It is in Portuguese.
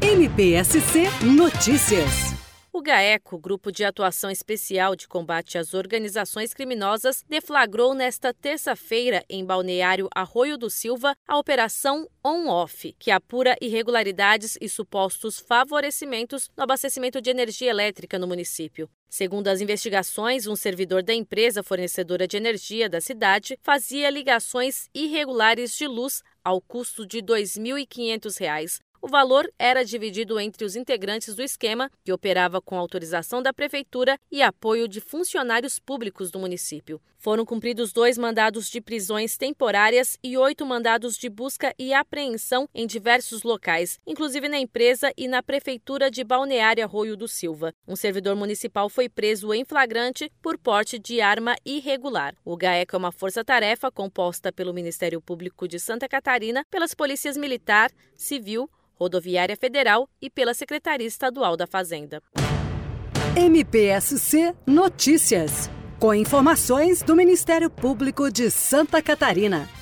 MPSC Notícias. O GAECO, Grupo de Atuação Especial de Combate às Organizações Criminosas, deflagrou nesta terça-feira, em Balneário Arroio do Silva, a Operação On-Off, que apura irregularidades e supostos favorecimentos no abastecimento de energia elétrica no município. Segundo as investigações, um servidor da empresa fornecedora de energia da cidade fazia ligações irregulares de luz ao custo de R$ 2.500. O valor era dividido entre os integrantes do esquema, que operava com autorização da prefeitura e apoio de funcionários públicos do município. Foram cumpridos 2 mandados de prisões temporárias e 8 mandados de busca e apreensão em diversos locais, inclusive na empresa e na prefeitura de Balneário Arroio do Silva. Um servidor municipal foi preso em flagrante por porte de arma irregular. O GAECO é uma força-tarefa composta pelo Ministério Público de Santa Catarina, pelas polícias Militar, Civil, Rodoviária Federal e pela Secretaria Estadual da Fazenda. MPSC Notícias, com informações do Ministério Público de Santa Catarina.